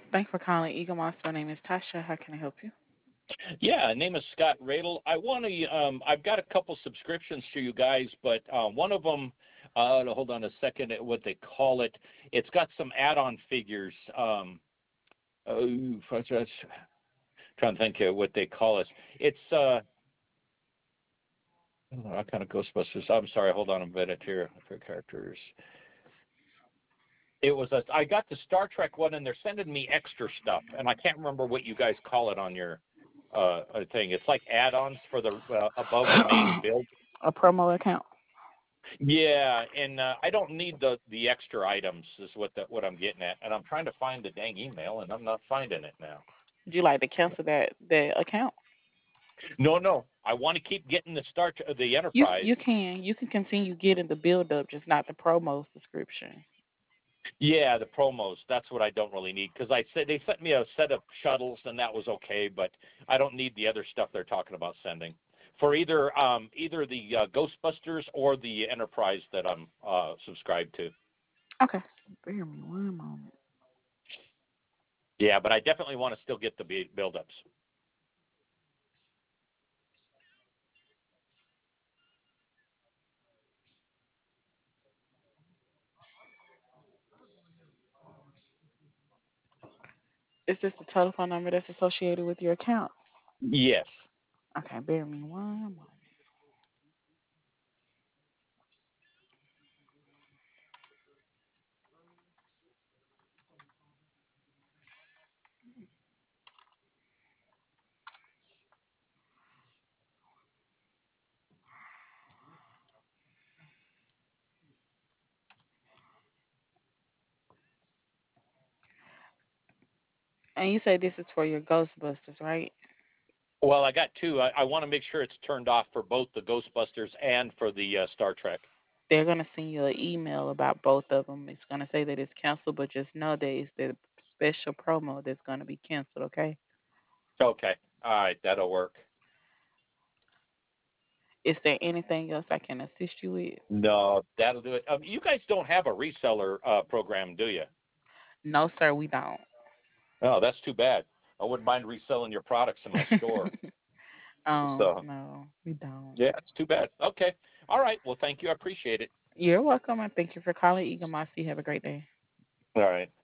Thanks for calling Eagle Moss. My name is Tasha. How can I help you? Yeah, name is Scott Radel. I want to. I've got a couple subscriptions to you guys, but one of them. Hold on a second. What they call it? It's got some add-on figures. Trying to think of what they call it. It's I kind of Ghostbusters. I'm sorry. Hold on a minute here. For characters, it was a. I got the Star Trek one, and they're sending me extra stuff, and I can't remember what you guys call it on your thing. It's like add-ons for the above the main build. A promo account. Yeah, and I don't need the extra items is what I'm getting at, and I'm trying to find the dang email, and I'm not finding it now. Would you like to cancel that account? No, no, I want to keep getting the You Enterprise. can continue getting the build up, just not the promo subscription. Yeah, the promos. That's what I don't really need because I said they sent me a set of shuttles, and that was okay, but I don't need the other stuff they're talking about sending for either the Ghostbusters or the Enterprise that I'm subscribed to. Okay. Bear me one moment. Yeah, but I definitely want to still get the build-ups. Is this the telephone number that's associated with your account? Yes. Okay, bear me one moment. And you say this is for your Ghostbusters, right? Well, I got two. I want to make sure it's turned off for both the Ghostbusters and for the Star Trek. They're gonna send you an email about both of them. It's gonna say that it's canceled, but just know that it's the special promo that's gonna be canceled. Okay. Okay. All right. That'll work. Is there anything else I can assist you with? No, that'll do it. You guys don't have a reseller program, do you? No, sir, we don't. Oh, that's too bad. I wouldn't mind reselling your products in my store. So, No, we don't. yeah, it's too bad. Okay. All right. Well, thank you. I appreciate it. You're welcome, and thank you for calling Eagle Mossy. Have a great day. All right.